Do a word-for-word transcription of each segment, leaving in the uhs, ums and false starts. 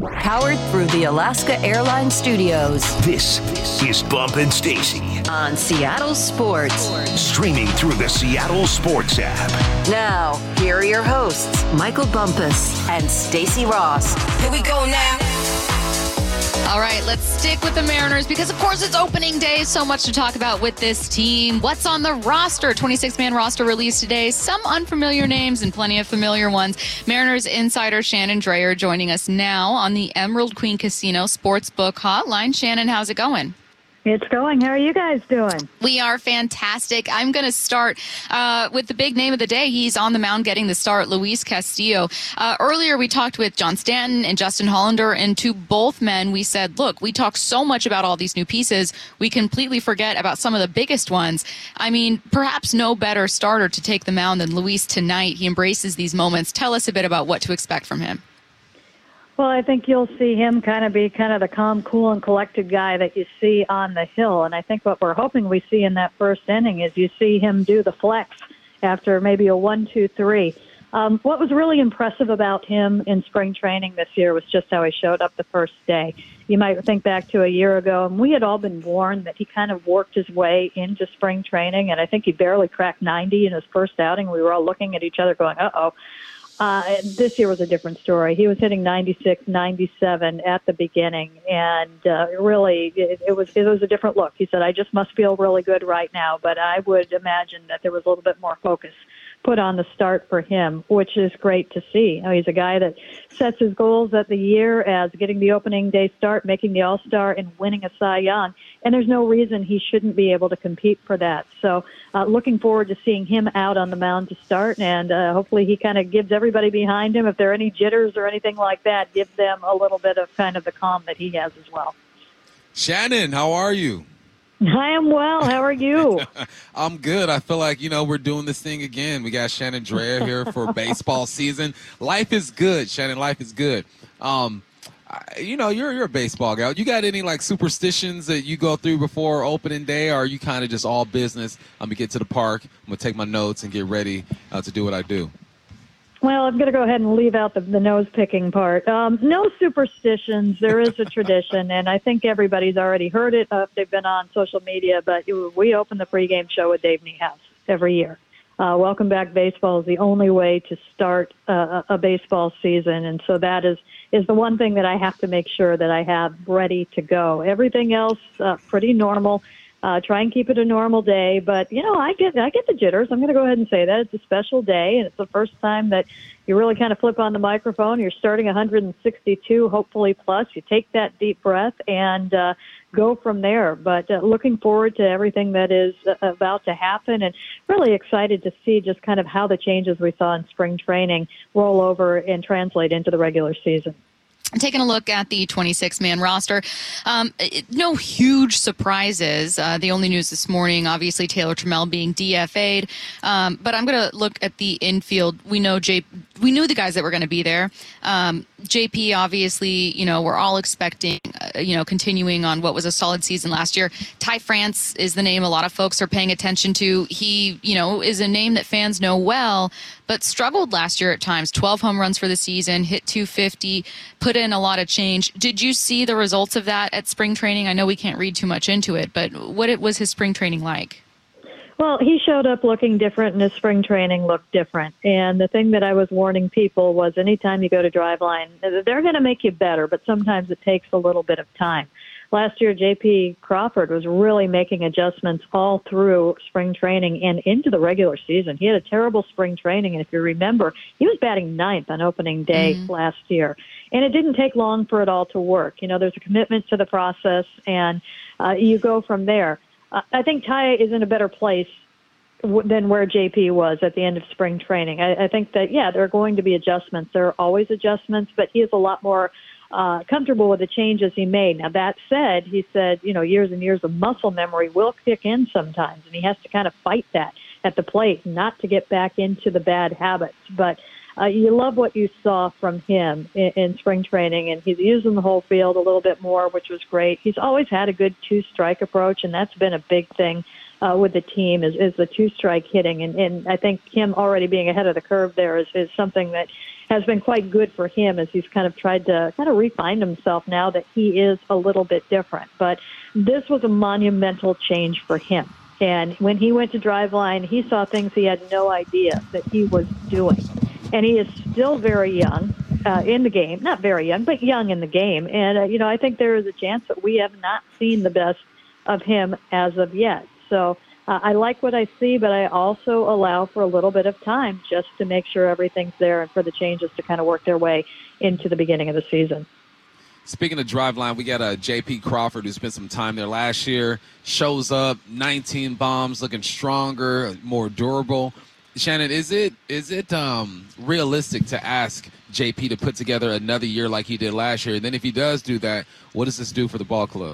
Powered through the Alaska Airlines Studios. This is Bump and Stacy on Seattle Sports. Streaming through the Seattle Sports app. Now, here are your hosts, Michael Bumpus and Stacy Ross. Here we go now. All right, let's stick with the Mariners because, of course, it's opening day. So much to talk about with this team. What's on the roster? twenty-six man roster released today. Some unfamiliar names and plenty of familiar ones. Mariners insider Shannon Drayer joining us now on the Emerald Queen Casino Sportsbook Hotline. Shannon, how's it going? It's going. How are you guys doing? We are fantastic. I'm going to start uh, with the big name of the day. He's on the mound getting the start, Luis Castillo. Uh, earlier, we talked with John Stanton and Justin Hollander, and to both men, we said, look, we talk so much about all these new pieces, we completely forget about some of the biggest ones. I mean, perhaps no better starter to take the mound than Luis tonight. He embraces these moments. Tell us a bit about what to expect from him. Well, I think you'll see him kind of be kind of the calm, cool, and collected guy that you see on the hill. And I think what we're hoping we see in that first inning is you see him do the flex after maybe a one, two, three. Um, what was really impressive about him in spring training this year was just how he showed up the first day. You might think back to a year ago, and we had all been warned that he kind of worked his way into spring training, and I think he barely cracked ninety in his first outing. We were all looking at each other going, uh-oh. Uh, this year was a different story. He was hitting ninety-six, ninety-seven at the beginning, and uh, really it, it was it was a different look. He said, I just must feel really good right now, but I would imagine that there was a little bit more focus put on the start for him, which is great to see. You know, he's a guy that sets his goals at the year as getting the opening day start, making the All-Star, and winning a Cy Young, and there's no reason he shouldn't be able to compete for that. So uh, looking forward to seeing him out on the mound to start, and uh, hopefully he kind of gives everybody behind him, if there are any jitters or anything like that, give them a little bit of kind of the calm that he has as well. Shannon, how are you? I am well. How are you? I'm good. I feel like, you know, we're doing this thing again. We got Shannon Drayer here for baseball season. Life is good, Shannon. Life is good. Um, I, you know, you're you're a baseball guy. You got any, like, superstitions that you go through before opening day, or are you kind of just all business? I'm going to get to the park, I'm going to take my notes and get ready uh, to do what I do? Well, I'm going to go ahead and leave out the, the nose-picking part. Um, no superstitions. There is a tradition, and I think everybody's already heard it uh, if they've been on social media, but we open the pregame show with Dave Niehaus every year. Uh, Welcome Back Baseball is the only way to start uh, a baseball season, and so that is, is the one thing that I have to make sure that I have ready to go. Everything else, uh, pretty normal. Uh, try and keep it a normal day, but you know, I get I get the jitters. I'm going to go ahead and say that it's a special day, and it's the first time that you really kind of flip on the microphone. You're starting one hundred sixty-two, hopefully plus. You take that deep breath and uh, go from there. But uh, looking forward to everything that is uh, about to happen, and really excited to see just kind of how the changes we saw in spring training roll over and translate into the regular season. Taking a look at the twenty-six man roster, um, it, no huge surprises. Uh, the only news this morning, obviously, Taylor Trammell being D F A'd. Um, but I'm going to look at the infield. We know J. We knew the guys that were going to be there. Um, J P, obviously, you know, we're all expecting, uh, you know, continuing on what was a solid season last year. Ty France is the name a lot of folks are paying attention to. He, you know, is a name that fans know well, but struggled last year at times. twelve home runs for the season, hit two fifty, put in a lot of change. Did you see the results of that at spring training? I know we can't read too much into it, but what it was his spring training like? Well, he showed up looking different, and his spring training looked different. And the thing that I was warning people was anytime you go to Driveline, they're going to make you better, but sometimes it takes a little bit of time. Last year, J P Crawford was really making adjustments all through spring training and into the regular season. He had a terrible spring training, and if you remember, he was batting ninth on opening day mm-hmm. last year. And it didn't take long for it all to work. You know, there's a commitment to the process, and uh, you go from there. Uh, I think Ty is in a better place w- than where J P was at the end of spring training. I, I think that, yeah, there are going to be adjustments. There are always adjustments, but he is a lot more Uh, comfortable with the changes he made. Now, that said, he said, you know, years and years of muscle memory will kick in sometimes, and he has to kind of fight that at the plate, not to get back into the bad habits. But uh, you love what you saw from him in, in spring training, and he's using the whole field a little bit more, which was great. He's always had a good two-strike approach, and that's been a big thing uh, with the team is, is the two-strike hitting. And, and I think him already being ahead of the curve there is, is something that has been quite good for him as he's kind of tried to kind of refine himself now that he is a little bit different. But this was a monumental change for him. And when he went to Driveline, he saw things he had no idea that he was doing. And he is still very young uh, in the game. Not very young, but young in the game. And, uh, you know, I think there is a chance that we have not seen the best of him as of yet. So uh, I like what I see, but I also allow for a little bit of time just to make sure everything's there and for the changes to kind of work their way into the beginning of the season. Speaking of Driveline, we got a J P Crawford who spent some time there last year, shows up, nineteen bombs, looking stronger, more durable. Shannon, is it is it um, realistic to ask J P to put together another year like he did last year? And then if he does do that, what does this do for the ball club?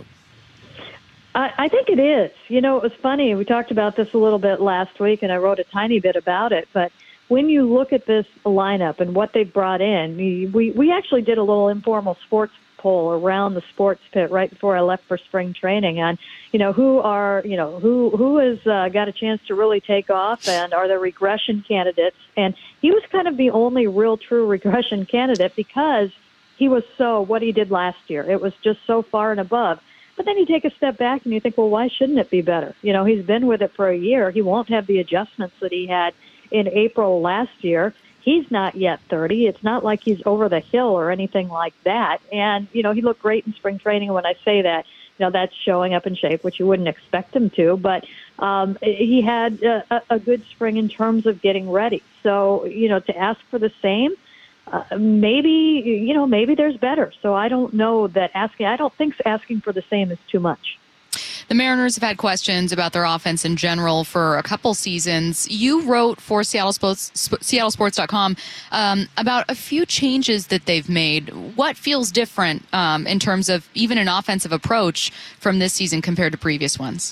I, I think it is. You know, it was funny. We talked about this a little bit last week, and I wrote a tiny bit about it. But when you look at this lineup and what they've brought in, we, we actually did a little informal sports poll around the sports pit right before I left for spring training on, you know, who are, you know, who who has uh, got a chance to really take off and are there regression candidates? And he was kind of the only real true regression candidate because he was so, what he did last year, it was just so far and above. But then you take a step back and you think, well, why shouldn't it be better? You know, he's been with it for a year. He won't have the adjustments that he had in April last year. He's not yet thirty. It's not like he's over the hill or anything like that. And, you know, he looked great in spring training. When I say that, you know, that's showing up in shape, which you wouldn't expect him to. But um, he had a, a good spring in terms of getting ready. So, you know, to ask for the same, uh, maybe, you know, maybe there's better. So I don't know that asking, I don't think asking for the same is too much. The Mariners have had questions about their offense in general for a couple seasons. You wrote for Seattle Sports, Seattle Sports dot com um, about a few changes that they've made. What feels different um, in terms of even an offensive approach from this season compared to previous ones?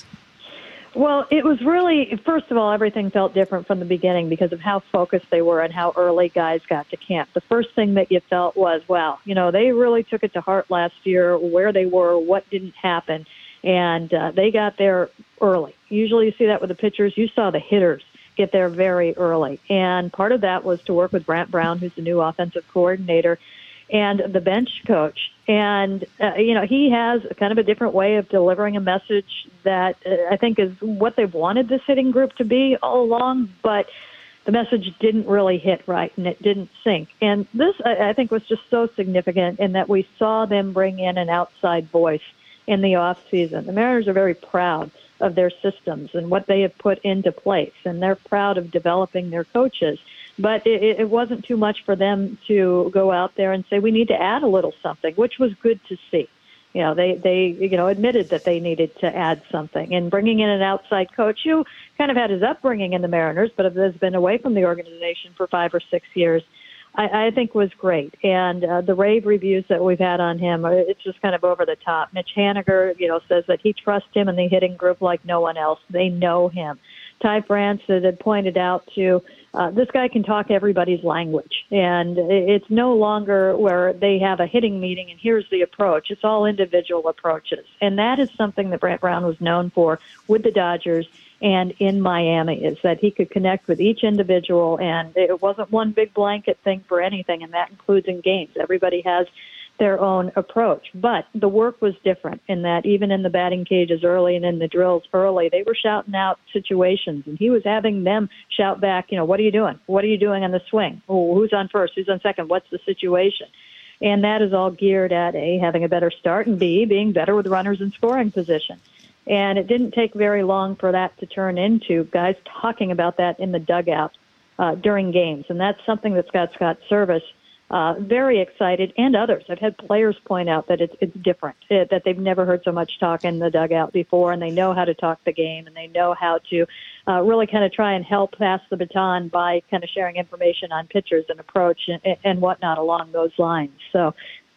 Well, it was really, first of all, everything felt different from the beginning because of how focused they were and how early guys got to camp. The first thing that you felt was, wow, you know, they really took it to heart last year, where they were, what didn't happen. And uh, they got there early. Usually you see that with the pitchers. You saw the hitters get there very early. And part of that was to work with Brant Brown, who's the new offensive coordinator, and the bench coach. And, uh, you know, he has kind of a different way of delivering a message that uh, I think is what they've wanted this hitting group to be all along, but the message didn't really hit right and it didn't sink. And this, I, I think, was just so significant in that we saw them bring in an outside voice in the off season. The Mariners are very proud of their systems and what they have put into place, and they're proud of developing their coaches. But it, it wasn't too much for them to go out there and say, we need to add a little something, which was good to see. You know, they, they you know, admitted that they needed to add something. And bringing in an outside coach who kind of had his upbringing in the Mariners, but has been away from the organization for five or six years, I, I think was great. And uh, the rave reviews that we've had on him, it's just kind of over the top. Mitch Haniger, you know, says that he trusts him in the hitting group like no one else. They know him. Ty France had pointed out to uh, this guy can talk everybody's language, and it's no longer where they have a hitting meeting and here's the approach. It's all individual approaches, and that is something that Brant Brown was known for with the Dodgers and in Miami, is that he could connect with each individual, and it wasn't one big blanket thing for anything, and that includes in games. Everybody has their own approach. But the work was different in that even in the batting cages early and in the drills early, they were shouting out situations, and he was having them shout back, you know, what are you doing? What are you doing on the swing? Oh, who's on first? Who's on second? What's the situation? And that is all geared at A, having a better start, and B, being better with runners in scoring position. And it didn't take very long for that to turn into guys talking about that in the dugout uh, during games. And that's something that's got Scott Service uh, very excited, and others. I've had players point out that it's, it's different, it, that they've never heard so much talk in the dugout before, and they know how to talk the game, and they know how to uh, really kind of try and help pass the baton by kind of sharing information on pitchers and approach and, and whatnot along those lines. So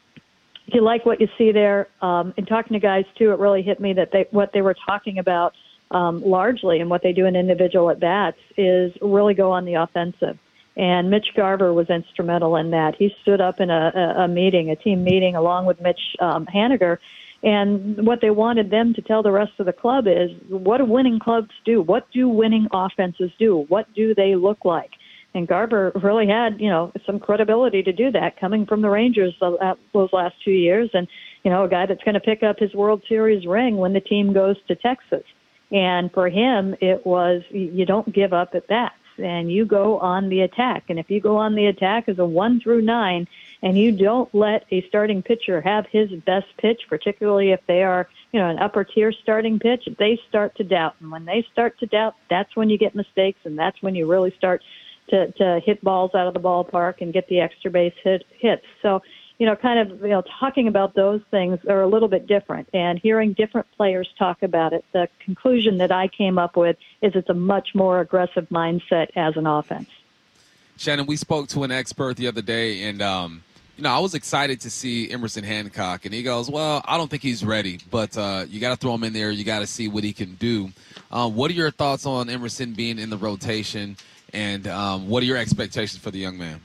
if you like what you see there, um, and talking to guys, too, it really hit me that they, what they were talking about um, largely and what they do in individual at-bats is really go on the offensive. And Mitch Garver was instrumental in that. He stood up in a, a, a meeting, a team meeting, along with Mitch um, Haniger, And what they wanted them to tell the rest of the club is, what do winning clubs do? What do winning offenses do? What do they look like? And Garber really had, you know, some credibility to do that coming from the Rangers those last two years. And, you know, a guy that's going to pick up his World Series ring when the team goes to Texas. And for him, it was, you don't give up at bats and you go on the attack. And if you go on the attack as a one through nine and you don't let a starting pitcher have his best pitch, particularly if they are, you know, an upper tier starting pitch, they start to doubt. And when they start to doubt, that's when you get mistakes and that's when you really start to, to hit balls out of the ballpark and get the extra base hit, hits. So, you know, kind of, you know, talking about those things are a little bit different. And hearing different players talk about it, the conclusion that I came up with is it's a much more aggressive mindset as an offense. Shannon, we spoke to an expert the other day, and, um, you know, I was excited to see Emerson Hancock. And he goes, well, I don't think he's ready, but uh, you got to throw him in there. You got to see what he can do. Uh, what are your thoughts on Emerson being in the rotation? And um, what are your expectations for the young man?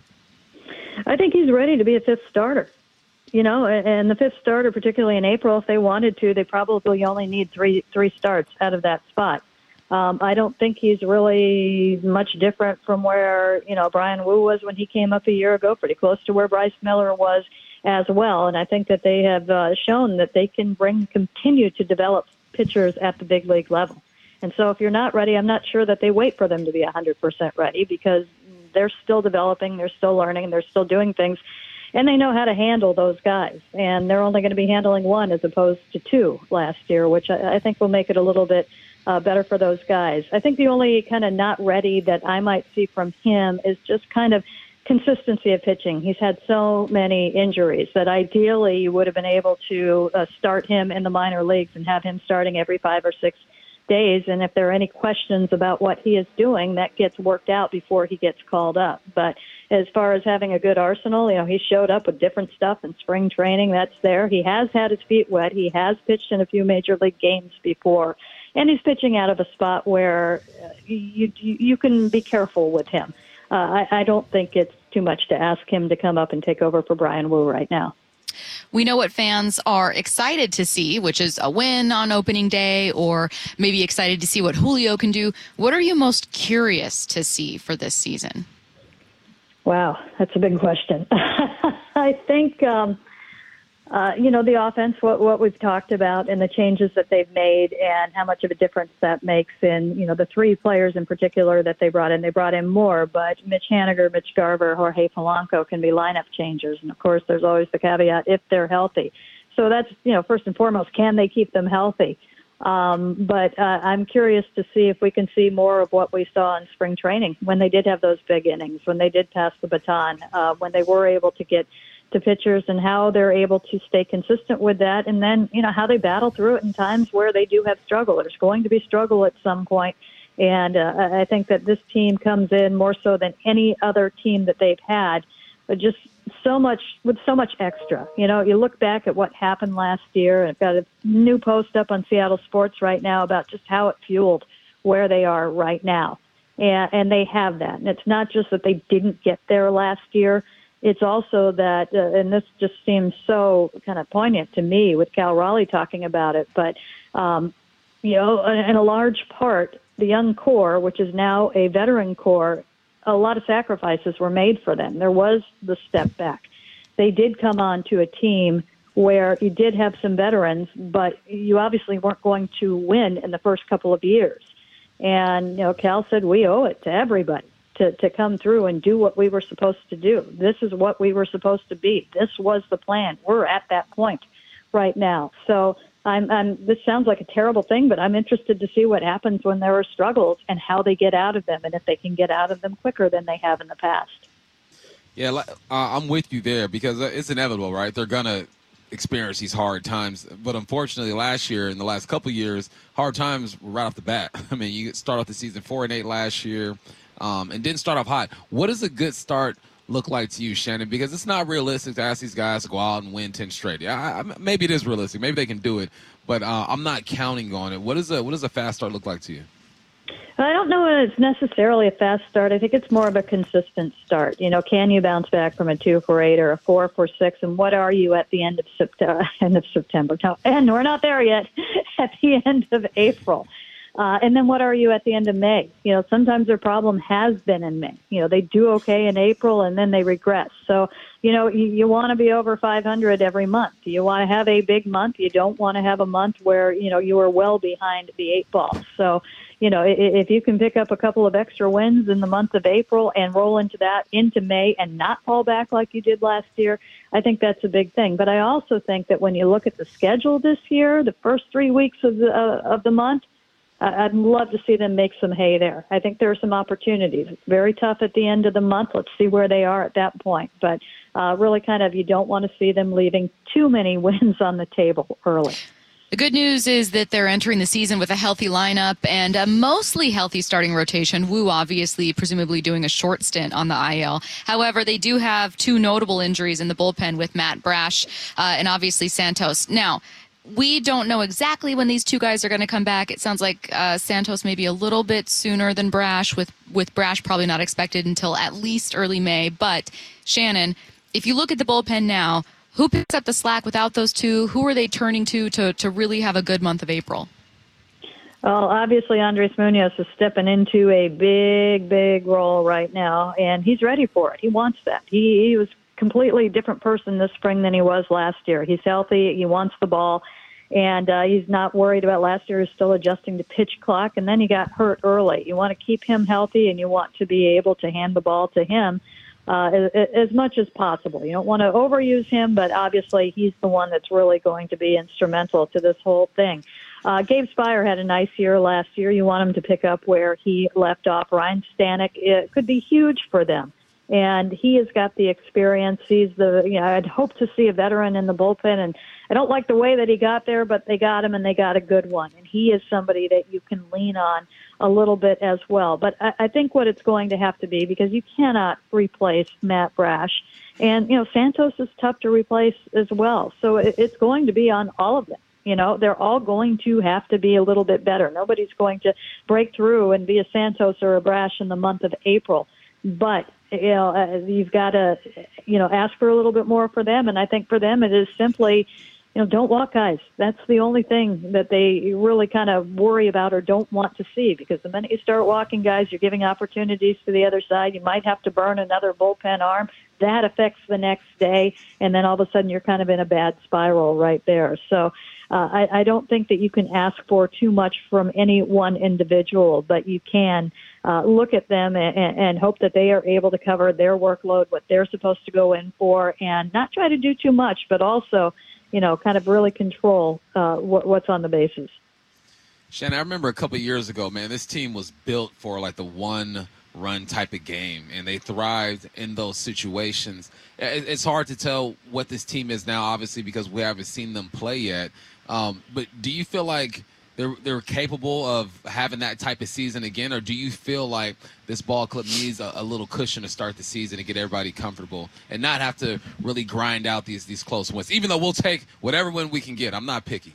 I think he's ready to be a fifth starter. You know, and the fifth starter, particularly in April, if they wanted to, they probably only need three three starts out of that spot. Um, I don't think he's really much different from where, you know, Brian Wu was when he came up a year ago, pretty close to where Bryce Miller was as well. And I think that they have uh, shown that they can bring, continue to develop pitchers at the big league level. And so if you're not ready, I'm not sure that they wait for them to be one hundred percent ready because they're still developing, they're still learning, they're still doing things, and they know how to handle those guys. And they're only going to be handling one as opposed to two last year, which I, I think will make it a little bit uh, better for those guys. I think the only kind of not ready that I might see from him is just kind of consistency of pitching. He's had so many injuries that ideally you would have been able to uh, start him in the minor leagues and have him starting every five or six days, and if there are any questions about what he is doing, that gets worked out before he gets called up. But as far as having a good arsenal, you know, he showed up with different stuff in spring training. That's there. He has had his feet wet. He has pitched in a few major league games before, and he's pitching out of a spot where you you, you can be careful with him. Uh, I, I don't think it's too much to ask him to come up and take over for Brian Wu right now. We know what fans are excited to see, which is a win on opening day, or maybe excited to see what Julio can do. What are you most curious to see for this season? Wow, that's a big question. I think, um, uh, you know, the offense, what, what we've talked about and the changes that they've made and how much of a difference that makes in, you know, the three players in particular that they brought in. They brought in more, but Mitch Haniger, Mitch Garver, Jorge Polanco can be lineup changers. And, of course, there's always the caveat if they're healthy. So that's, you know, first and foremost, can they keep them healthy? Um, but uh, I'm curious to see if we can see more of what we saw in spring training when they did have those big innings, when they did pass the baton, uh, when they were able to get to pitchers and how they're able to stay consistent with that. And then, you know, how they battle through it in times where they do have struggle. There's going to be struggle at some point. And uh, I think that this team comes in more so than any other team that they've had, but just so much with so much extra. You know, you look back at what happened last year, and I've got a new post up on Seattle Sports right now about just how it fueled where they are right now. And, and they have that. And it's not just that they didn't get there last year. It's also that, uh, and this just seems so kind of poignant to me with Cal Raleigh talking about it, but, um, you know, in a large part, the young core, which is now a veteran core, a lot of sacrifices were made for them. There was the step back. They did come on to a team where you did have some veterans, but you obviously weren't going to win in the first couple of years. And, you know, Cal said, we owe it to everybody to, to come through and do what we were supposed to do. This is what we were supposed to be. This was the plan. We're at that point right now. So I'm, I'm, this sounds like a terrible thing, but I'm interested to see what happens when there are struggles and how they get out of them, and if they can get out of them quicker than they have in the past. Yeah, uh, I'm with you there because it's inevitable, right? They're going to experience these hard times. But unfortunately, last year, in the last couple of years, hard times were right off the bat. I mean, you start off the season four and eight last year um, and didn't start off hot. What does a good start look like to you, Shannon? Because it's not realistic to ask these guys to go out and win ten straight. Yeah, I, I, maybe it is realistic. Maybe they can do it, but uh, I'm not counting on it. What, is a, what does a fast start look like to you? I don't know if it's necessarily a fast start. I think it's more of a consistent start. You know, can you bounce back from a two for eight or a four for six? And what are you at the end of September? End of September? No, and we're not there yet. At the end of April. Uh, and then what are you at the end of May? You know, sometimes their problem has been in May. You know, they do okay in April and then they regress. So, you know, you, you want to be over five hundred every month. You want to have a big month. You don't want to have a month where, you know, you are well behind the eight ball. So, you know, if you can pick up a couple of extra wins in the month of April and roll into that into May and not fall back like you did last year, I think that's a big thing. But I also think that when you look at the schedule this year, the first three weeks of the, uh, of the month, I'd love to see them make some hay there. I think there are some opportunities. It's very tough at the end of the month. Let's see where they are at that point. But uh, really kind of you don't want to see them leaving too many wins on the table early. The good news is that they're entering the season with a healthy lineup and a mostly healthy starting rotation. Wu obviously presumably doing a short stint on the I L. However, they do have two notable injuries in the bullpen with Matt Brash uh, and obviously Santos. Now, we don't know exactly when these two guys are going to come back. It sounds like uh, Santos maybe a little bit sooner than Brash, with, with Brash probably not expected until at least early May. But, Shannon, if you look at the bullpen now, who picks up the slack without those two? Who are they turning to to, to really have a good month of April? Well, obviously Andres Munoz is stepping into a big, big role right now, and he's ready for it. He wants that. He, he was completely different person this spring than he was last year. He's healthy. He wants the ball, and uh, he's not worried about last year. He's still adjusting to pitch clock, and then he got hurt early. You want to keep him healthy, and you want to be able to hand the ball to him uh, as, as much as possible. You don't want to overuse him, but obviously he's the one that's really going to be instrumental to this whole thing. Uh, Gabe Speier had a nice year last year. You want him to pick up where he left off. Ryan Stanek, it could be huge for them. And he has got the experience. He's the, you know, I'd hope to see a veteran in the bullpen. And I don't like the way that he got there, but they got him and they got a good one. And he is somebody that you can lean on a little bit as well. But I, I think what it's going to have to be, because you cannot replace Matt Brash. And, you know, Santos is tough to replace as well. So it, it's going to be on all of them. You know, they're all going to have to be a little bit better. Nobody's going to break through and be a Santos or a Brash in the month of April. But, you know, uh, you've got to, you know, ask for a little bit more for them. And I think for them it is simply, you know, don't walk guys. That's the only thing that they really kind of worry about or don't want to see, because the minute you start walking guys, you're giving opportunities to the other side. You might have to burn another bullpen arm. That affects the next day, and then all of a sudden you're kind of in a bad spiral right there. So uh, I, I don't think that you can ask for too much from any one individual, but you can uh, look at them and, and hope that they are able to cover their workload, what they're supposed to go in for, and not try to do too much, but also, you know, kind of really control uh, what, what's on the bases. Shannon, I remember a couple of years ago, man, this team was built for like the one run type of game, and they thrived in those situations. It's hard to tell what this team is now, obviously, because we haven't seen them play yet. Um, but do you feel like they're they're capable of having that type of season again, or do you feel like this ball club needs a, a little cushion to start the season and get everybody comfortable and not have to really grind out these these close wins, even though we'll take whatever win we can get? I'm not picky.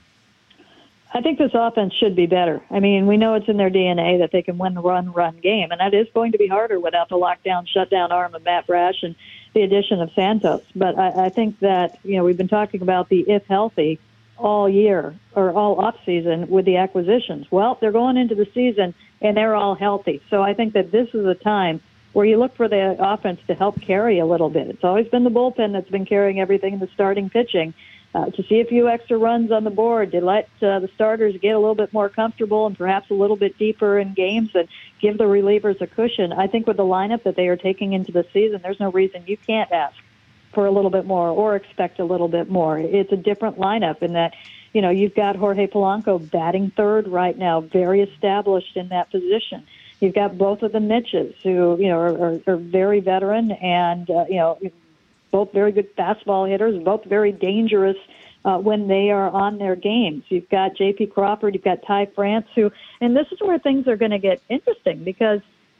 I think this offense should be better. I mean, we know it's in their D N A that they can win the run-run game, and that is going to be harder without the lockdown, shutdown arm of Matt Brash and the addition of Santos. But I, I think that, you know, we've been talking about the if healthy all year or all off season with the acquisitions. Well, they're going into the season and they're all healthy. So I think that this is a time where you look for the offense to help carry a little bit. It's always been the bullpen that's been carrying everything in the starting pitching. Uh, to see a few extra runs on the board, to let uh, the starters get a little bit more comfortable and perhaps a little bit deeper in games and give the relievers a cushion. I think with the lineup that they are taking into the season, there's no reason you can't ask for a little bit more or expect a little bit more. It's a different lineup in that, you know, you've got Jorge Polanco batting third right now, very established in that position. You've got both of the Mitches who, you know, are, are, are very veteran and, uh, you know, both very good fastball hitters, both very dangerous uh, when they are on their games. You've got J P Crawford, you've got Ty France, who, and this is where things are going to get interesting because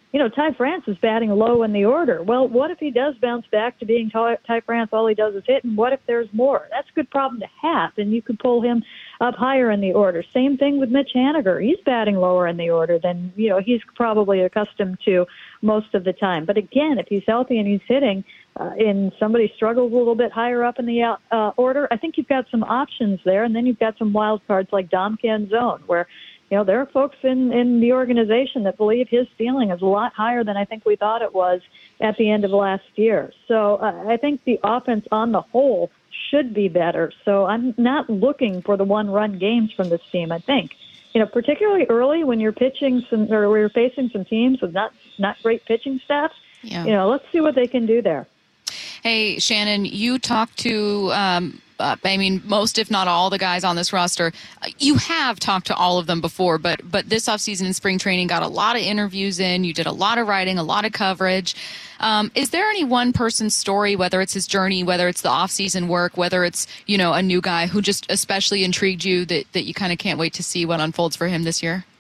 you know, Ty France is batting low in the order. Well, what if he does bounce back to being Ty, Ty France, all he does is hit, and what if there's more? That's a good problem to have, and you could pull him up higher in the order. Same thing with Mitch Haniger. He's batting lower in the order than, you know, he's probably accustomed to most of the time. But again, if he's healthy and he's hitting, uh, and somebody struggles a little bit higher up in the uh, order, I think you've got some options there, and then you've got some wild cards like Dom Canzone, where you know, there are folks in, in the organization that believe his ceiling is a lot higher than I think we thought it was at the end of last year. So uh, I think the offense on the whole should be better. So I'm not looking for the one-run games from this team, I think. You know, particularly early when you're pitching some, or we're facing some teams with not, not great pitching staffs, yeah. you know, let's see what they can do there. Hey, Shannon, you talked to um, – Uh, I mean, most, if not all, the guys on this roster. You have talked to all of them before, but but this offseason in spring training got a lot of interviews in. You did a lot of writing, a lot of coverage. Um, is there any one person's story, whether it's his journey, whether it's the offseason work, whether it's, you know, a new guy who just especially intrigued you that, that you kind of can't wait to see what unfolds for him this year?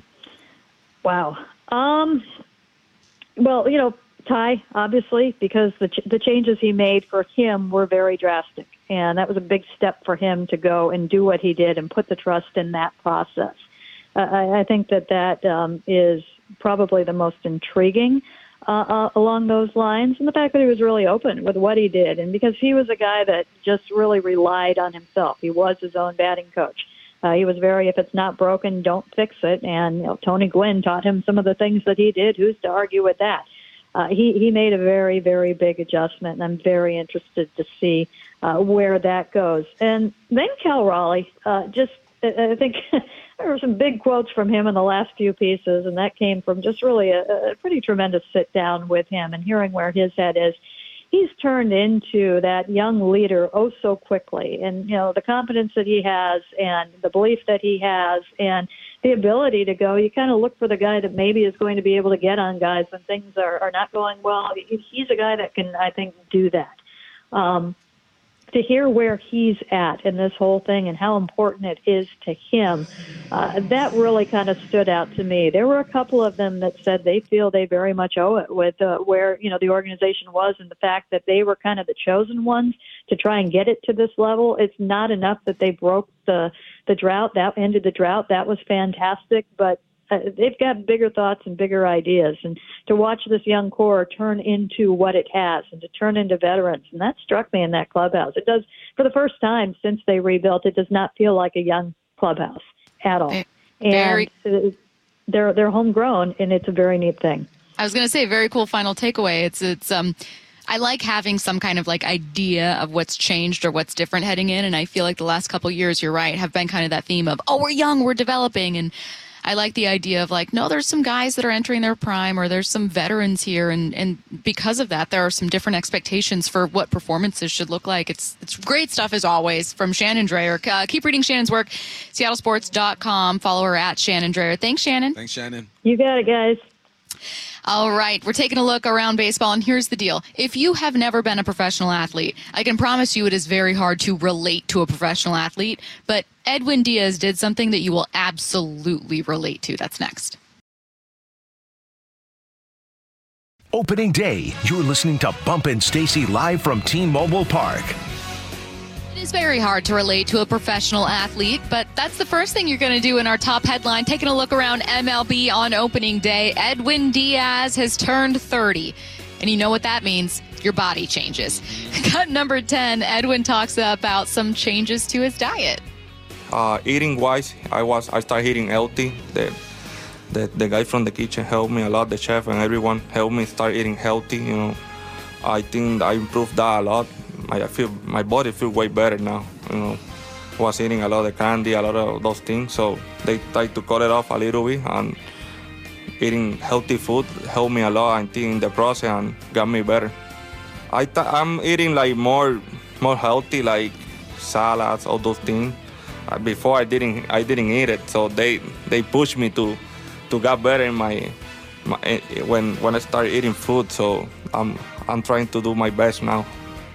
Wow. Um, well, you know, Ty, obviously, because the ch- the changes he made for him were very drastic. And that was a big step for him to go and do what he did and put the trust in that process. Uh, I, I think that that um, is probably the most intriguing uh, uh, along those lines. And the fact that he was really open with what he did. And because he was a guy that just really relied on himself. He was his own batting coach. Uh, he was very, if it's not broken, don't fix it. And you know, Tony Gwynn taught him some of the things that he did. Who's to argue with that? Uh, he, he made a very, very big adjustment, and I'm very interested to see uh, where that goes. And then Cal Raleigh, uh, just I think there were some big quotes from him in the last few pieces, and that came from just really a, a pretty tremendous sit-down with him and hearing where his head is. He's turned into that young leader oh so quickly, and you know the confidence that he has and the belief that he has and the ability to go, you kind of look for the guy that maybe is going to be able to get on guys when things are, are not going well. He's a guy that can, I think, do that. Um, to hear where he's at in this whole thing and how important it is to him, uh, that really kind of stood out to me. There were a couple of them that said they feel they very much owe it with uh, where, you know, the organization was and the fact that they were kind of the chosen ones to try and get it to this level. It's not enough that they broke the, the drought. That ended the drought. That was fantastic, but Uh, they've got bigger thoughts and bigger ideas. And to watch this young core turn into what it has and to turn into veterans, and that struck me in that clubhouse. It does, for the first time since they rebuilt, it does not feel like a young clubhouse at all. Very, and they're they're homegrown, and it's a very neat thing. I was going to say, very cool final takeaway. It's it's um. I like having some kind of like idea of what's changed or what's different heading in, and I feel like the last couple of years, you're right, have been kind of that theme of, oh, we're young, we're developing, and I like the idea of like, no, there's some guys that are entering their prime or there's some veterans here. And, and because of that, there are some different expectations for what performances should look like. It's it's great stuff as always from Shannon Drayer. Uh, keep reading Shannon's work, Seattle Sports dot com. Follow her at Shannon Drayer. Thanks, Shannon. Thanks, Shannon. You got it, guys. All right, we're taking a look around baseball, and here's the deal. If you have never been a professional athlete, I can promise you it is very hard to relate to a professional athlete, but Edwin Diaz did something that you will absolutely relate to. That's next. Opening day, you're listening to Bump and Stacy live from T-Mobile Park. It is very hard to relate to a professional athlete, but that's the first thing you're going to do in our top headline. Taking a look around M L B on opening day, Edwin Diaz has turned thirty. And you know what that means? Your body changes. Cut number ten, Edwin talks about some changes to his diet. Uh, eating wise, I was I started eating healthy. The, the the guy from the kitchen helped me a lot. The chef and everyone helped me start eating healthy. You know, I think I improved that a lot. I feel my body feel way better now. You know, was eating a lot of candy, a lot of those things. So they tried to cut it off a little bit, and eating healthy food helped me a lot. I think in the process and got me better. I th- I'm eating like more more healthy, like salads, all those things. Uh, before I didn't I didn't eat it, so they they pushed me to to get better in my, my when when I started eating food. So I'm I'm trying to do my best now.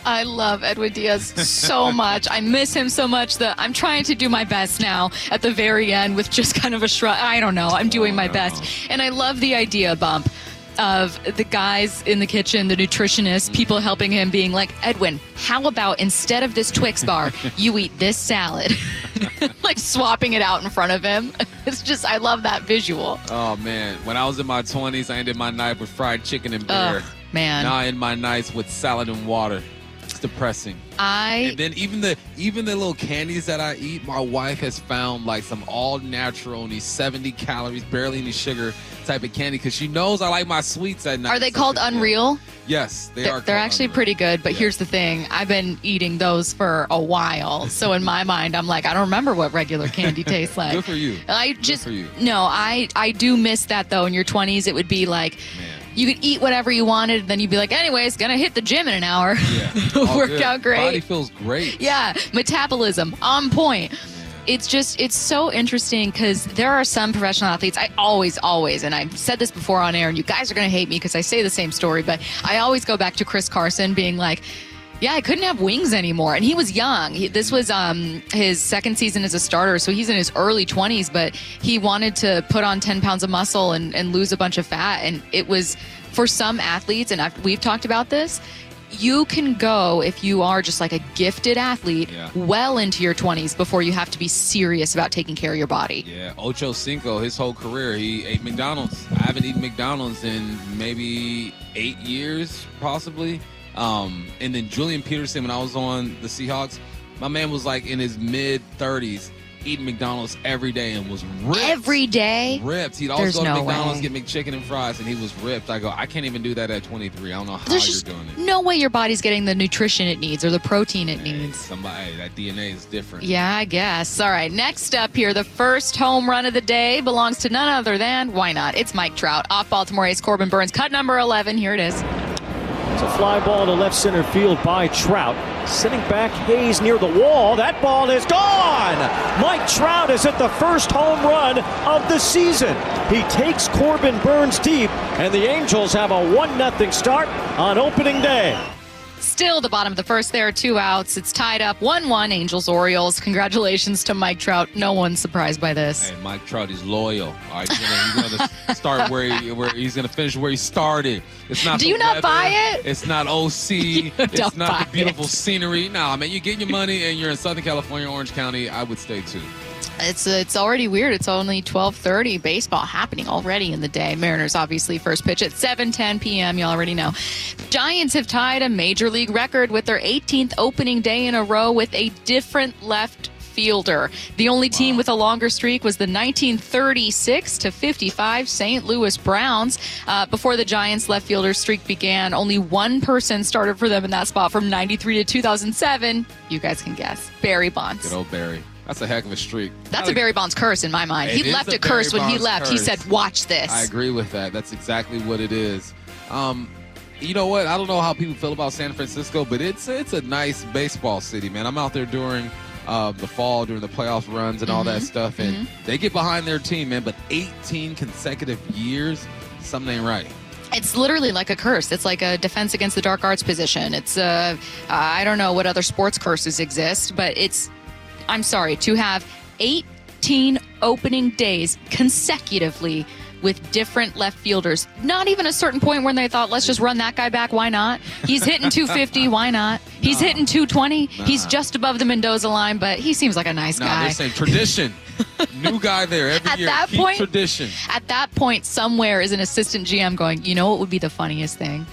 I love Edwin Diaz so much. I miss him so much that I'm trying to do my best now at the very end with just kind of a shrug. I don't know. I'm doing my best. And I love the idea, Bump, of the guys in the kitchen, the nutritionists, people helping him being like, Edwin, how about instead of this Twix bar, you eat this salad? Like swapping it out in front of him. It's just, I love that visual. Oh, man. When I was in my twenties, I ended my night with fried chicken and beer. Ugh, man. Now I end my nights with salad and water. It's depressing. I And then even the even the little candies that I eat, my wife has found like some all natural, only seventy calories, barely any sugar type of candy because she knows I like my sweets at night. Are they called Unreal? Yes, they They're, are. they're called actually Unreal. pretty good, but Yeah. here's the thing. I've been eating those for a while. So in my mind, I'm like, I don't remember what regular candy tastes like. Good for you. I just, for you. no, I, I do miss that though. In your twenties, it would be like, Man. you could eat whatever you wanted, and then you'd be like, anyways, gonna hit the gym in an hour. Yeah. All Work good. out great. Body feels great. Yeah, metabolism on point. It's just, it's so interesting because there are some professional athletes, I always, always, and I've said this before on air, and you guys are going to hate me because I say the same story, but I always go back to Chris Carson being like, yeah, I couldn't have wings anymore. And he was young. He, this was um, his second season as a starter, so he's in his early twenties, but he wanted to put on ten pounds of muscle and, and lose a bunch of fat. And it was, for some athletes, and I've, we've talked about this, you can go, if you are just like a gifted athlete, Yeah. well into your twenties before you have to be serious about taking care of your body. Yeah, Ocho Cinco, his whole career, he ate McDonald's. I haven't eaten McDonald's in maybe eight years, possibly. Um, and then Julian Peterson, when I was on the Seahawks, my man was like in his mid thirties, eating McDonald's every day and was ripped. Every day? Ripped. He'd always There's go to no McDonald's, way. get McChicken and fries, and he was ripped. I go, I can't even do that at twenty-three. I don't know how There's you're just doing it. no way your body's getting the nutrition it needs or the protein it Hey, needs. somebody, hey, that D N A is different. Yeah, I guess. All right, next up here, the first home run of the day belongs to none other than, why not? It's Mike Trout. Off Baltimore ace Corbin Burns, cut number eleven. Here it is. It's a fly ball to left center field by Trout. Sitting back, Hayes near the wall. That ball is gone! Mike Trout has hit the first home run of the season. He takes Corbin Burns deep, and the Angels have a one nothing start on opening day. Still the bottom of the first there, two outs. It's tied up one one, Angels-Orioles. Congratulations to Mike Trout. No one's surprised by this. Hey, Mike Trout is loyal. All right, he's gonna, he's gonna start where he, where he's gonna finish where he started. It's not. Do the you not weather. buy it? It's not O C. You It's don't not buy the beautiful it. scenery. Nah, man, you get your money and you're in Southern California, Orange County. I would stay too. It's it's already weird. It's only twelve thirty. Baseball happening already in the day. Mariners obviously first pitch at seven ten p.m. You already know. Giants have tied a major league record with their eighteenth opening day in a row with a different left fielder. The only team with a longer streak was the nineteen thirty-six to fifty-five Saint Louis Browns. Uh, before the Giants' left fielder streak began, only one person started for them in that spot from ninety-three to two thousand seven. You guys can guess. Barry Bonds. Good old Barry. That's a heck of a streak. That's a Barry Bonds curse in my mind. It He is left a a curse Barry when he Bonds left. He curse. said, watch this. I agree with that. That's exactly what it is. Um, you know what? I don't know how people feel about San Francisco, but it's it's a nice baseball city, man. I'm out there during uh, the fall, during the playoff runs and all that Mm-hmm. stuff, and they get behind their team, man. But eighteen consecutive years, something ain't right. It's literally like a curse. It's like a defense against the dark arts position. It's, uh, I don't know what other sports curses exist, but it's, I'm sorry, to have eighteen opening days consecutively with different left fielders. Not even a certain point when they thought, let's just run that guy back. Why not? He's hitting two fifty. Why not? He's hitting two twenty. He's just above the Mendoza line, but he seems like a nice No, guy. they're saying tradition. New guy there every At year. that Keep point- tradition. At that point, somewhere is an assistant G M going, you know what would be the funniest thing?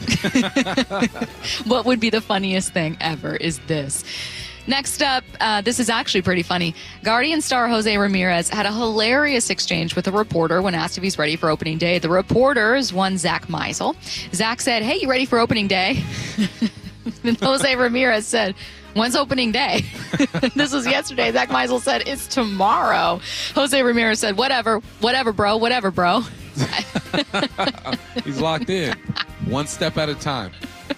What would be the funniest thing ever is this. Next up, uh, this is actually pretty funny. Guardian star Jose Ramirez had a hilarious exchange with a reporter when asked if he's ready for opening day. The reporter is one Zach Meisel. Zach said, hey, you ready for opening day? And Jose Ramirez said, when's opening day? This was yesterday. Zach Meisel said, it's tomorrow. Jose Ramirez said, whatever, whatever, bro, whatever, bro. He's locked in. One step at a time.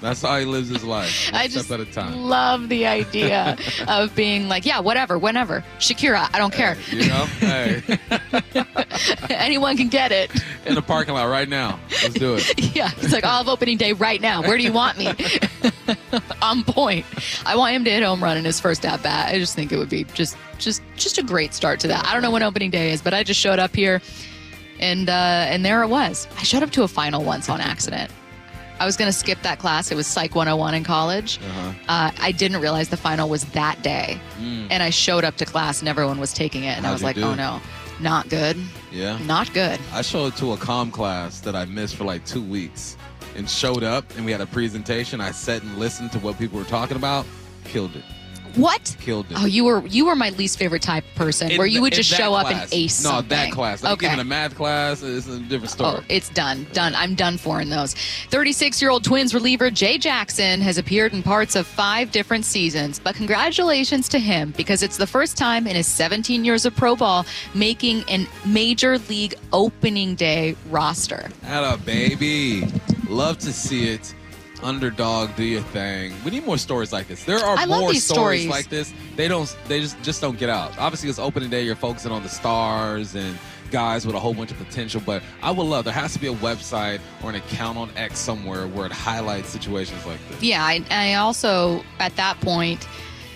That's how he lives his life. One I step just at a time. love the idea of being like, yeah, whatever, whenever. Shakira, I don't care. You know? Hey. Anyone can get it. In the parking lot right now. Let's do it. Yeah. He's like, I'll have opening day right now. Where do you want me? On point. I want him to hit home run in his first at bat. I just think it would be just just just a great start to that. I don't know when opening day is, but I just showed up here and uh, and there it was. I showed up to a final once on accident. I was going to skip that class. It was Psych one oh one in college. Uh-huh. Uh, I didn't realize the final was that day. Mm. And I showed up to class and everyone was taking it. And How'd I was like, do? oh, no, not good. Yeah. Not good. I showed up to a comm class that I missed for like two weeks and showed up and we had a presentation. I sat and listened to what people were talking about. Killed it. What? Killed it. Oh, you were you were my least favorite type of person, In where you the- would in just that show up class. and ace No, something. that class. Like Okay. even a math class is a different story. Oh, it's done. Done. I'm done for in those. thirty-six-year-old Twins reliever Jay Jackson has appeared in parts of five different seasons, but congratulations to him because it's the first time in his seventeen years of pro ball making an major league opening day roster. Atta baby. Love to see it. Underdog, do your thing. We need more stories like this. There are I love more these stories, stories. like this. They don't. They just just don't get out. Obviously, it's opening day. You're focusing on the stars and guys with a whole bunch of potential. But I would love. There has to be a website or an account on X somewhere where it highlights situations like this. Yeah, I, I also at that point.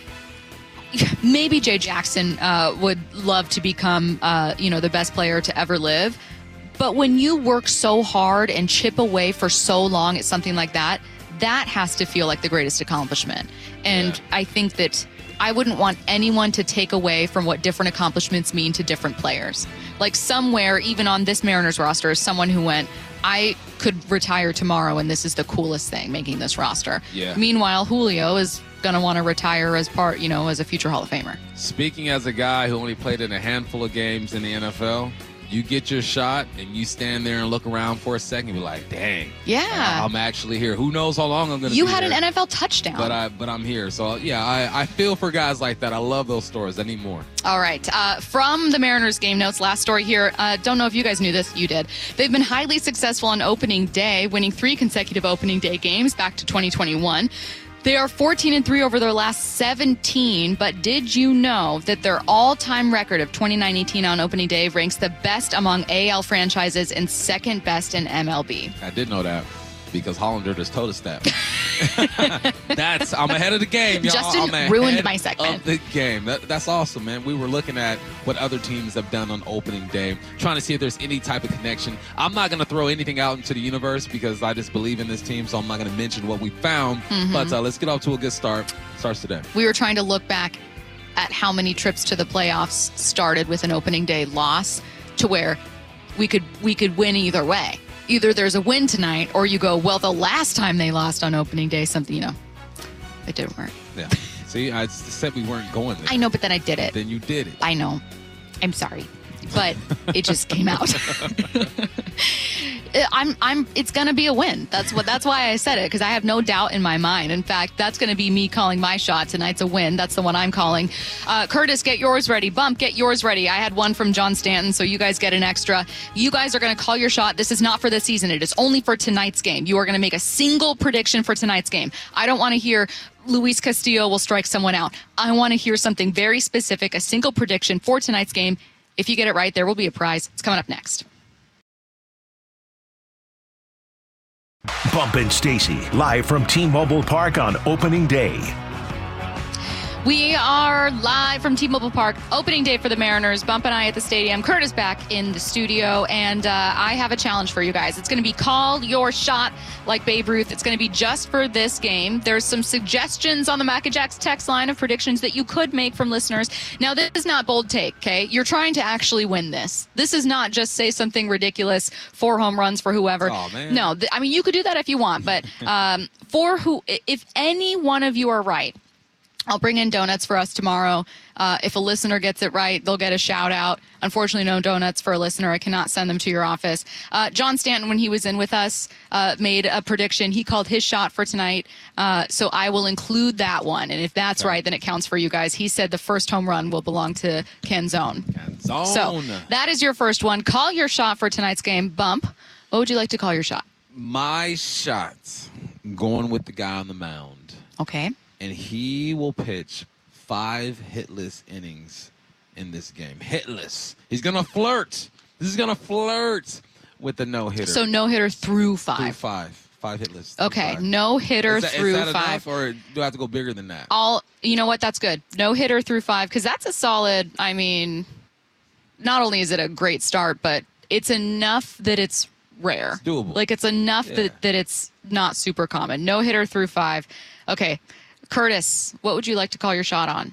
Maybe Jay Jackson uh, would love to become, uh, you know, the best player to ever live. But when you work so hard and chip away for so long at something like that, that has to feel like the greatest accomplishment. And Yeah. I think that I wouldn't want anyone to take away from what different accomplishments mean to different players. Like somewhere, even on this Mariners roster, is someone who went, I could retire tomorrow and this is the coolest thing, making this roster. Yeah. Meanwhile, Julio is going to want to retire as part, you know, as a future Hall of Famer. Speaking as a guy who only played in a handful of games in the N F L, you get your shot and you stand there and look around for a second and be like, dang, Yeah. I'm actually here. Who knows how long I'm going to be You had here. an N F L touchdown. But I, but I'm here. So yeah, I, I feel for guys like that. I love those stories. I need more. All right. Uh, from the Mariners game notes, last story here. Uh, don't know if you guys knew this. You did. They've been highly successful on opening day, winning three consecutive opening day games back to twenty twenty-one. They are fourteen and three over their last seventeen, but did you know that their all-time record of twenty-nine eighteen on opening day ranks the best among A L franchises and second best in M L B? I did know that because Hollander just told us that. That's I'm ahead of the game, y'all. Justin I'm ahead ruined my segment. Of the game. That, that's awesome, man. We were looking at what other teams have done on opening day, trying to see if there's any type of connection. I'm not going to throw anything out into the universe because I just believe in this team, so I'm not going to mention what we found. Mm-hmm. But uh, let's get off to a good start. Starts today. We were trying to look back at how many trips to the playoffs started with an opening day loss to where we could we could win either way. Either there's a win tonight or you go, well, the last time they lost on opening day, something, you know, it didn't work. Yeah. See, I said we weren't going there. I know, but then I did it. Then you did it. I know. I'm sorry. But it just came out. I'm I'm it's going to be a win. That's what that's why I said it, because I have no doubt in my mind. In fact, that's going to be me calling my shot. Tonight's a win. That's the one I'm calling. Uh, Curtis, get yours ready. Bump, get yours ready. I had one from John Stanton, so you guys get an extra. You guys are going to call your shot. This is not for the season. It is only for tonight's game. You are going to make a single prediction for tonight's game. I don't want to hear Luis Castillo will strike someone out. I want to hear something very specific, a single prediction for tonight's game. If you get it right, there will be a prize. It's coming up next. Bump and Stacy, live from T-Mobile Park on opening day. We are live from T-Mobile Park, opening day for the Mariners. Bump and I at the stadium. Curtis back in the studio, and uh, I have a challenge for you guys. It's going to be call your shot like Babe Ruth. It's going to be just for this game. There's some suggestions on the Mac and Jack's text line of predictions that you could make from listeners. Now, this is not bold take, okay? You're trying to actually win this. This is not just say something ridiculous, four home runs for whoever. Oh, man. No, th- I mean, you could do that if you want, but um, for who, if any one of you are right, I'll bring in donuts for us tomorrow. Uh, if a listener gets it right, they'll get a shout out. Unfortunately, no donuts for a listener. I cannot send them to your office. Uh, John Stanton, when he was in with us, uh, made a prediction. He called his shot for tonight. Uh, so I will include that one. And if that's right, then it counts for you guys. He said the first home run will belong to Canzone. Canzone. So that is your first one. Call your shot for tonight's game. Bump. What would you like to call your shot? My shot. going with the guy on the mound. Okay. And he will pitch five hitless innings in this game. Hitless. He's going to flirt. This is going to flirt with the no-hitter. So no-hitter through five. Through five. Five hitless. Okay. Five. No-hitter is that, through is that five. Enough, or do I have to go bigger than that? All, you know what? That's good. No-hitter through five, because that's a solid, I mean, not only is it a great start, but it's enough that it's rare. It's doable. Like, it's enough Yeah. that, that it's not super common. No-hitter through five. Okay. Curtis, what would you like to call your shot on?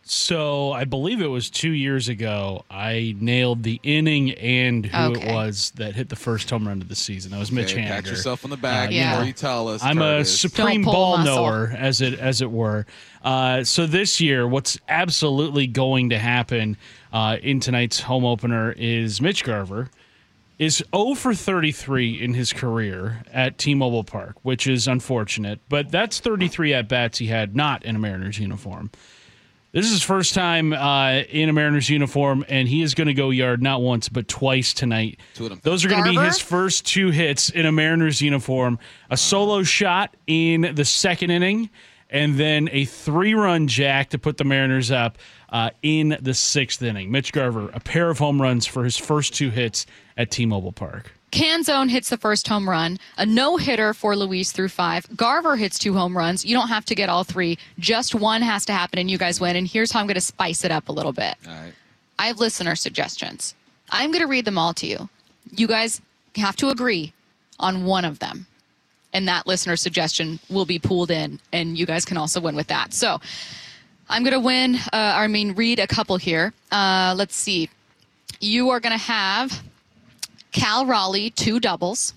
So I believe it was two years ago. I nailed the inning and who Okay. it was that hit the first home run of the season. That was Mitch Okay, Haniger. pat yourself on the back Uh, Yeah. before you tell us. I'm Curtis. a supreme Don't pull ball muscle. knower, as it as it were. Uh, so this year, what's absolutely going to happen uh, in tonight's home opener is Mitch Garver is oh for thirty-three in his career at T-Mobile Park, which is unfortunate. But that's thirty-three at-bats he had not in a Mariners uniform. This is his first time uh, in a Mariners uniform, and he is going to go yard not once but twice tonight. Two of them. Those are going to be Garver? his first two hits in a Mariners uniform. A solo shot in the second inning, and then a three-run jack to put the Mariners up uh, in the sixth inning. Mitch Garver, a pair of home runs for his first two hits at T-Mobile Park. Canzone hits the first home run. A no-hitter for Luis through five. Garver hits two home runs. You don't have to get all three. Just one has to happen, and you guys win. And here's how I'm going to spice it up a little bit. All right. I have listener suggestions. I'm going to read them all to you. You guys have to agree on one of them. And that listener suggestion will be pooled in, and you guys can also win with that. So I'm going to win, uh, I mean, read a couple here. Uh, let's see. You are going to have Cal Raleigh, two doubles.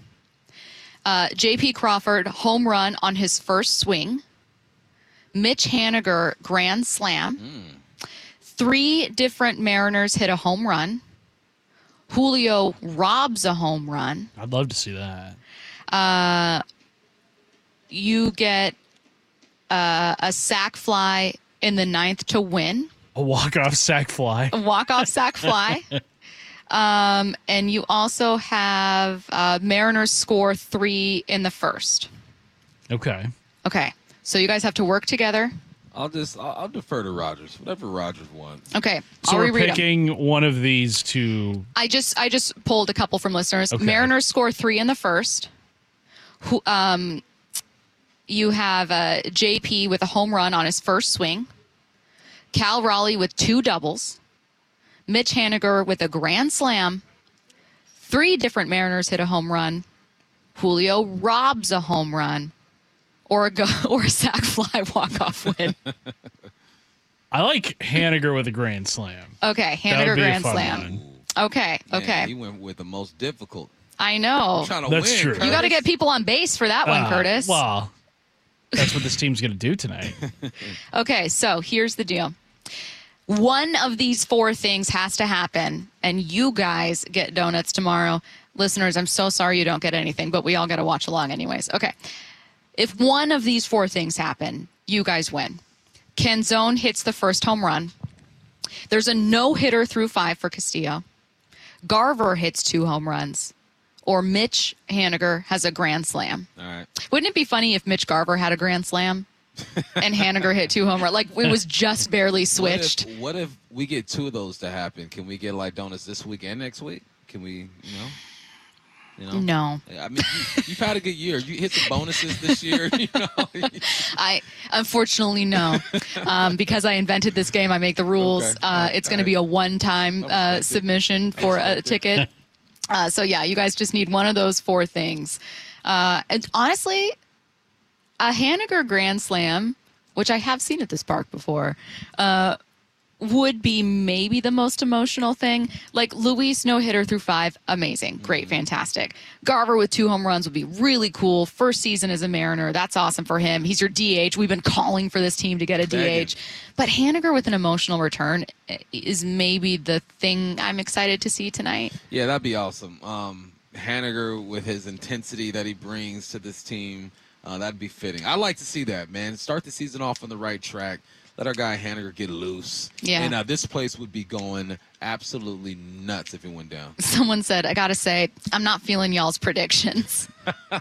Uh, J P Crawford, home run on his first swing. Mitch Haniger, grand slam. Mm. Three different Mariners hit a home run. Julio robs a home run. I'd love to see that. Uh, you get uh, a sac fly in the ninth to win. A walk-off sac fly. A walk-off sac fly. Um, and you also have uh, Mariners score three in the first. Okay. Okay. So you guys have to work together. I'll just I'll, I'll defer to Rogers. Whatever Rogers wants. Okay. So I'll we're reread 'em. picking one of these to... I just I just pulled a couple from listeners. Okay. Mariners score three in the first. Who um, you have uh, J P with a home run on his first swing. Cal Raleigh with two doubles. Mitch Haniger with a grand slam. Three different Mariners hit a home run. Julio robs a home run. Or a, go, or a sac fly walk-off win. I like Haniger with a grand slam. Okay, That Haniger would be a grand fun slam. one. Okay, Man, okay. he went with the most difficult. I know. I'm trying to That's win. true. Curtis. You got to get people on base for that one, Uh, Curtis. Well, that's what this team's going to do tonight. Okay, so here's the deal. One of these four things has to happen, and you guys get donuts tomorrow. Listeners, I'm so sorry you don't get anything, but we all got to watch along anyways. Okay. If one of these four things happen, you guys win. Canzone hits the first home run. There's a no-hitter through five for Castillo. Garver hits two home runs. Or Mitch Haniger has a grand slam. All right. Wouldn't it be funny if Mitch Garver had a grand slam and Haniger hit two home runs? Like, it was just barely switched. What if, what if we get two of those to happen? Can we get like donuts this week and next week? Can we, you know? You know? No. I mean, you, you've had a good year. You hit some bonuses this year. You know? I unfortunately no, um, because I invented this game. I make the rules. Okay. Uh, it's going to be a one-time uh, submission for a ticket. Uh, so yeah, you guys just need one of those four things. Uh, and honestly, a Haniger grand slam, which I have seen at this park before, uh, would be maybe the most emotional thing. Like Luis no hitter through five, amazing, great, fantastic. Garver with two home runs would be really cool. First season as a Mariner, that's awesome for him. He's your D H. We've been calling for this team to get a D H. But Haniger with an emotional return is maybe the thing I'm excited to see tonight. Yeah, that'd be awesome. Um, Haniger with his intensity that he brings to this team, uh, that'd be fitting. I'd like to see that, man. Start the season off on the right track. Let our guy Haniger get loose. Yeah. And uh, this place would be going absolutely nuts if it went down. Someone said, I got to say, I'm not feeling y'all's predictions.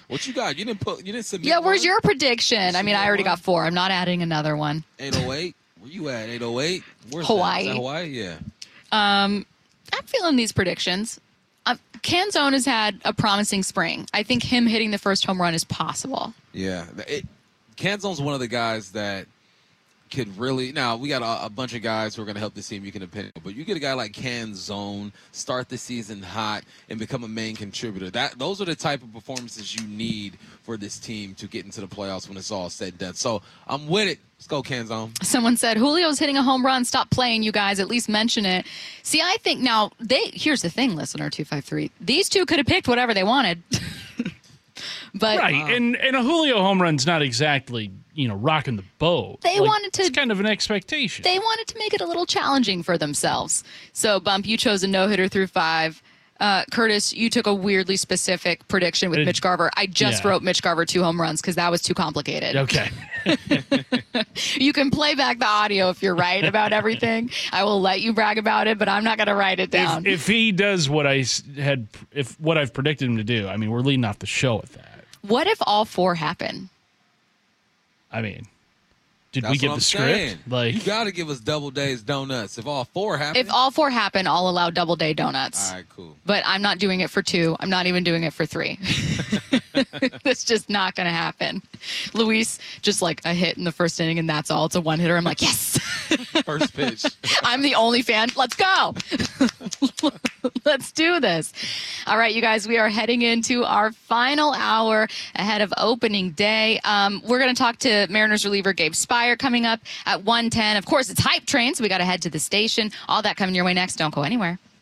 What you got? You didn't put. You didn't submit. Yeah, where's one? your prediction? I mean, I already got four. I'm not adding another one. eight oh eight. Where you at? eight oh eight. Where's Hawaii. That? Is that Hawaii. Yeah. Um, I'm feeling these predictions. Um, Canzone has had a promising spring. I think him hitting the first home run is possible. Yeah. It, Canzone's one of the guys that could really. Now we got a, a bunch of guys who are going to help this team. You can depend, but you get a guy like Canzone start the season hot and become a main contributor. That those are the type of performances you need for this team to get into the playoffs when it's all said and done. So I'm with it. Let's go, Canzone. Someone said Julio's hitting a home run. Stop playing, you guys. At least mention it. See, I think now they. Here's the thing, listener two five three. These two could have picked whatever they wanted. But right, uh, and and a Julio home run's not exactly, you know, rocking the boat. They like, wanted to. It's kind of an expectation. They wanted to make it a little challenging for themselves. So, Bump, you chose a no hitter through five. Uh, Curtis, you took a weirdly specific prediction with it, Mitch Garver. I just yeah. wrote Mitch Garver two home runs because that was too complicated. Okay. You can play back the audio if you're right about everything. I will let you brag about it, but I'm not going to write it down. If, if he does what I had, if what I've predicted him to do, I mean, we're leading off the show with that. What if all four happen? I mean, did That's we get what the I'm script? saying. Like, you got to give us double days donuts. If all four happen. If all four happen, I'll allow double day donuts. All right, cool. But I'm not doing it for two. I'm not even doing it for three. That's just not going to happen. Luis, just like a hit in the first inning, and that's all. It's a one hitter. I'm like, yes. First pitch. I'm the only fan. Let's go. Let's do this. All right, you guys, we are heading into our final hour ahead of opening day. Um, we're going to talk to Mariners reliever Gabe Spire coming up at one ten. Of course, it's Hype Train, so we got to head to the station. All that coming your way next. Don't go anywhere.